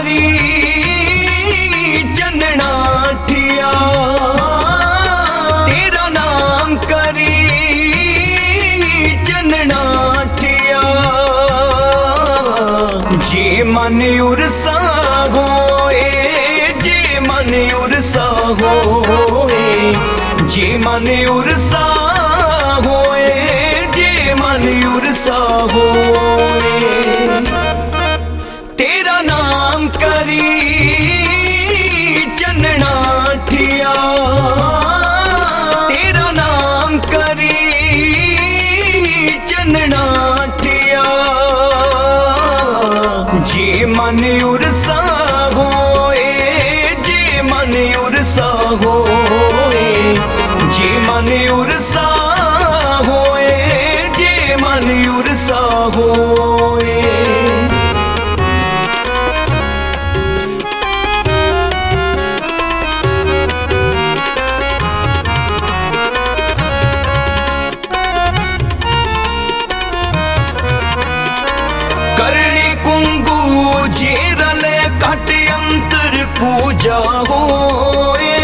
करी चन्नाठिया, तेरा नाम करी चन्नाठिया। जे मन उर्सा होए, जे मन उर्सा होए, जे मन उर्सा होए, जे मन उर्सा होए। तेरा नाम करी चन्नाठिया, तेरा नाम करी चन्नाठिया। जे मन उर्सा होए, जे मन उर्सा होए, जे मन उर्सा होए, जे मन उर्सा होए। करणी कुंगू जेरले कट अंतर पूजा होए,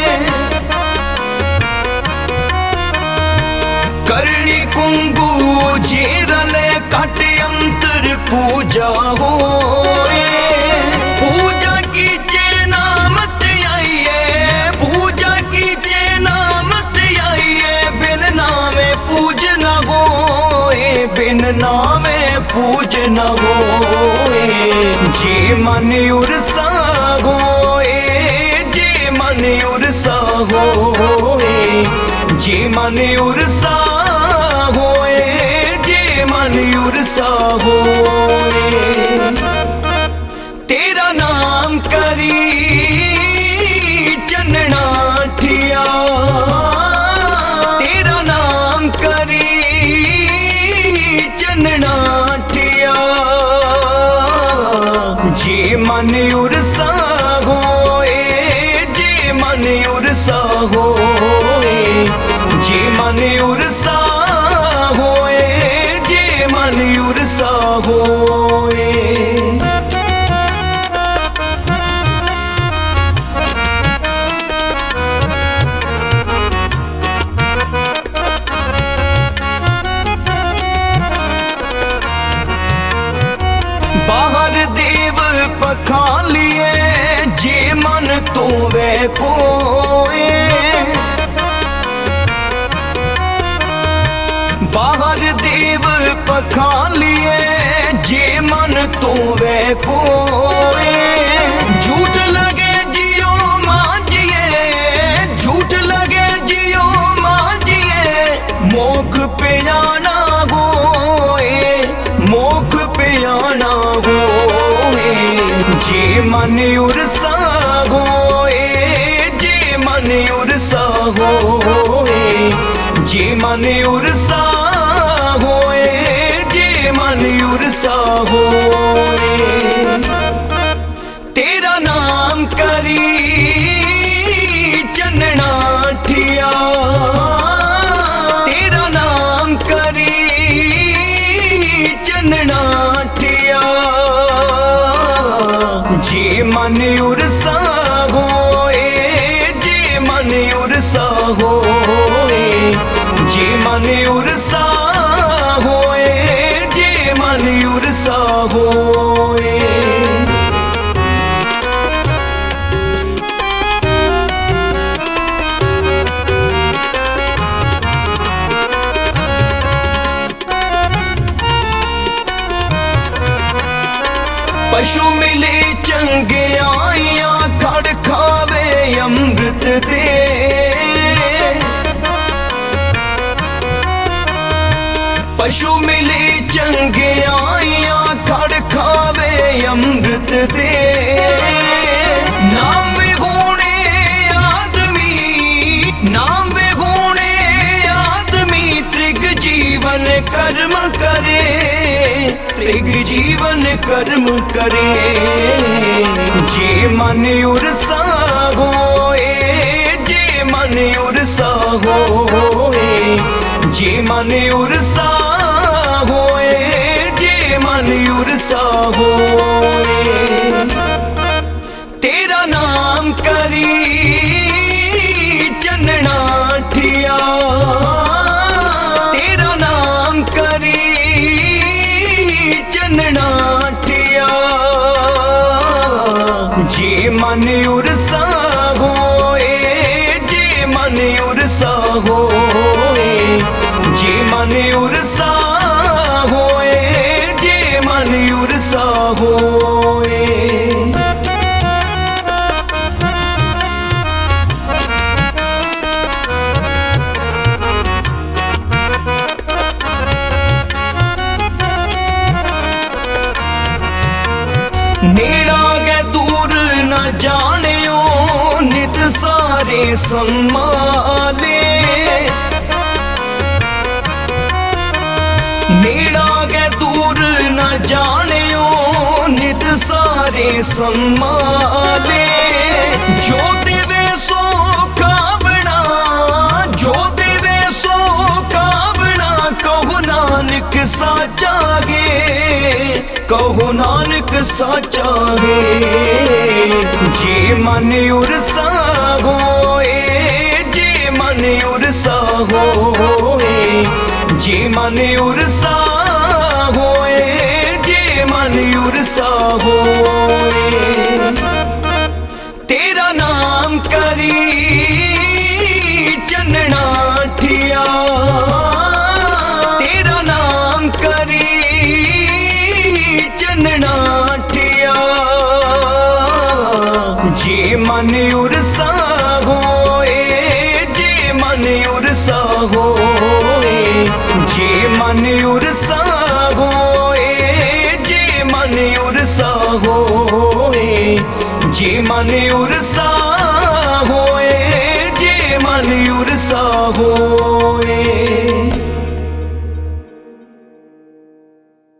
करणी कुंगू जेरले कट अंतर पूजा होए। पूजा की नामत आइए, पूजा की नामत आइए, बिन नामे पूजना होए, बिन नामे पूजना होए। जे मन उर्सा होए, जे मन उर्सा होए, जे मन उर्सा होए, जे मन उर्सा होए। तेरा नाम करी चन्नाठिया, तेरा नाम करी चन्नाठिया। जे मन उर्सा होए, जे मन उर्सा होए, जे मन उर्सा होए, जे मन उर्सा होए। बाहर देव पखालिए, जे मन तो वे कोए। बाहर देव पखालिए, जे मन तो वे कोए। झूठ लगे जियो मांजिए, झूठ लगे जियो मांजिए, मोख पे आना होए, मोख पे आना होए। जे मन उर्सा होए, जे मन उर्सा होए, जे मन उर्सा होए, जे मन उर्सा होए। तेरा नाम करी चन्नाठिया, तेरा नाम करी चन्नाठिया। जे मन उर्सा होए, जे मन उर्सा होए, जे मन उर्सा होए, जे मन उर्सा होए। पशु मिले चंगे आइया, खड़ खावे अमृत दे। पशु मिले चंगे आइया, खड़ खावे अमृत दे। नाम में होने आदमी, नाम में होने आदमी, त्रिग जीवन कर्म करे, त्रिग जीवन कर्म करे। जे मन उर्सा होए, जे मन उर्सा होए, जे मन उर्सा होए, जे मन उर्सा होए। जे मन उर्सा होए, जे मन उर्सा होए, जे मन उर्सा होए, जे मन उर्सा होए। नेड़ा गै दूर न जानियो, नित सारे संभाले। नेड़ा गै दूर न जानियो, नित सारे संभाले। जो देवे सो कावना, जो देवे सो कावना, कहो नानक साचा गे, कहो नानक साचा गे। जे मन उर्सा होए, जे मन उर्सा होए, जे मन उर्सा होए, जे मन उर्सा होए। तेरा नाम करी चन्ना ठिया, तेरा नाम करी चन्ना ठिया। जे मन उर्सा होए, जे मन उर्सा होए, जे मन उर्सा होए, जे मन उर्सा होए, जे मन उर्सा होए, जे मन उर्सा